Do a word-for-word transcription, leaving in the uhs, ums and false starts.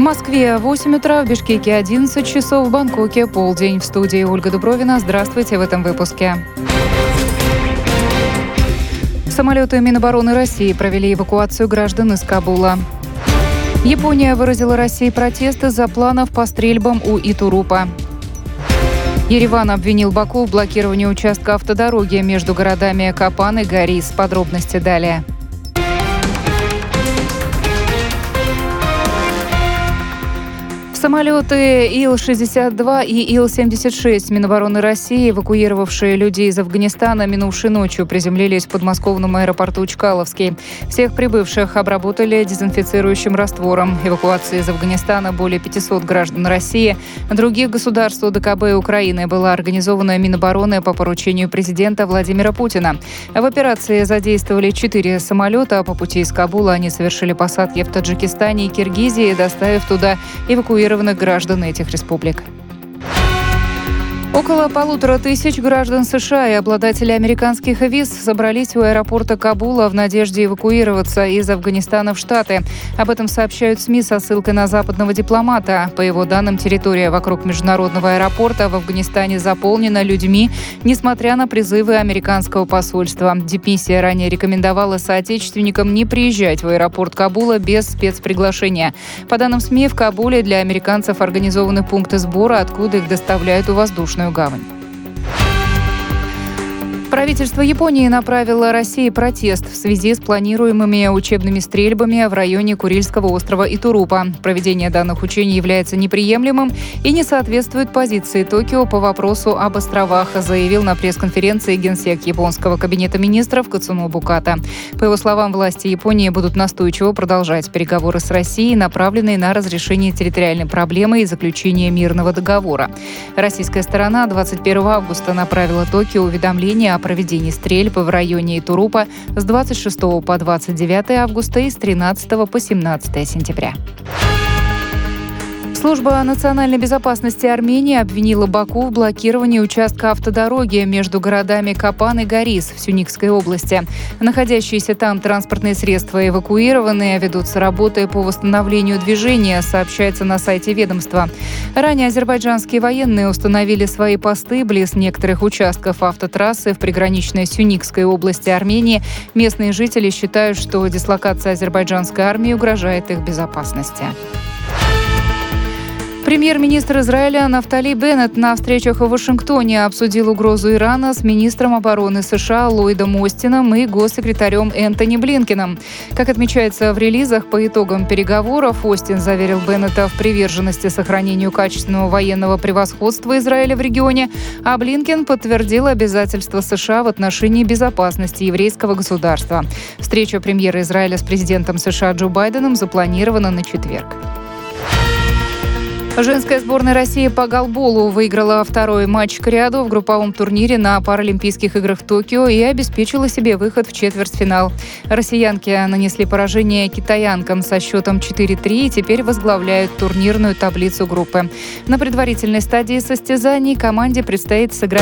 Москве восемь утра, в Бишкеке одиннадцать часов, в Бангкоке полдень. В студии Ольга Дубровина. Здравствуйте в этом выпуске. Самолеты Минобороны России провели эвакуацию граждан из Кабула. Япония выразила России протест из-за планов по стрельбам у Итурупа. Ереван обвинил Баку в блокировании участка автодороги между городами Капан и Горис. Подробности далее. Самолеты Ил шестьдесят два и Ил семьдесят шесть Минобороны России, эвакуировавшие людей из Афганистана, минувшей ночью приземлились в подмосковном аэропорту Чкаловский. Всех прибывших обработали дезинфицирующим раствором. Эвакуация из Афганистана более пятисот граждан России, других государств ОДКБ и Украины была организована Минобороны по поручению президента Владимира Путина. В операции задействовали четыре самолета. По пути из Кабула они совершили посадки в Таджикистане и Киргизии, доставив туда эвакуированных граждан этих республик. Около полутора тысяч граждан США и обладателей американских виз собрались у аэропорта Кабула в надежде эвакуироваться из Афганистана в Штаты. Об этом сообщают СМИ со ссылкой на западного дипломата. По его данным, территория вокруг международного аэропорта в Афганистане заполнена людьми, несмотря на призывы американского посольства. Дипмиссия ранее рекомендовала соотечественникам не приезжать в аэропорт Кабула без спецприглашения. По данным СМИ, в Кабуле для американцев организованы пункты сбора, откуда их доставляют в воздушную гавань. Правительство Японии направило России протест в связи с планируемыми учебными стрельбами в районе Курильского острова Итурупа. Проведение данных учений является неприемлемым и не соответствует позиции Токио по вопросу об островах, заявил на пресс-конференции генсек японского кабинета министров Кацунобу Ката. По его словам, власти Японии будут настойчиво продолжать переговоры с Россией, направленные на разрешение территориальной проблемы и заключение мирного договора. Российская сторона двадцать первого августа направила Токио уведомление о проведении стрельб в районе Итурупа с двадцать шестого по двадцать девятое августа и с тринадцатого по семнадцатое сентября. Служба национальной безопасности Армении обвинила Баку в блокировании участка автодороги между городами Капан и Горис в Сюникской области. Находящиеся там транспортные средства эвакуированы, ведутся работы по восстановлению движения, сообщается на сайте ведомства. Ранее азербайджанские военные установили свои посты близ некоторых участков автотрассы в приграничной Сюникской области Армении. Местные жители считают, что дислокация азербайджанской армии угрожает их безопасности. Премьер-министр Израиля Нафтали Беннет на встречах в Вашингтоне обсудил угрозу Ирана с министром обороны США Ллойдом Остином и госсекретарем Энтони Блинкеном. Как отмечается в релизах, по итогам переговоров Остин заверил Беннета в приверженности сохранению качественного военного превосходства Израиля в регионе, а Блинкен подтвердил обязательства США в отношении безопасности еврейского государства. Встреча премьера Израиля с президентом США Джо Байденом запланирована на четверг. Женская сборная России по голболу выиграла второй матч к ряду в групповом турнире на Паралимпийских играх в Токио и обеспечила себе выход в четвертьфинал. Россиянки нанесли поражение китаянкам со счетом четыре-три и теперь возглавляют турнирную таблицу группы. На предварительной стадии состязаний команде предстоит сыграть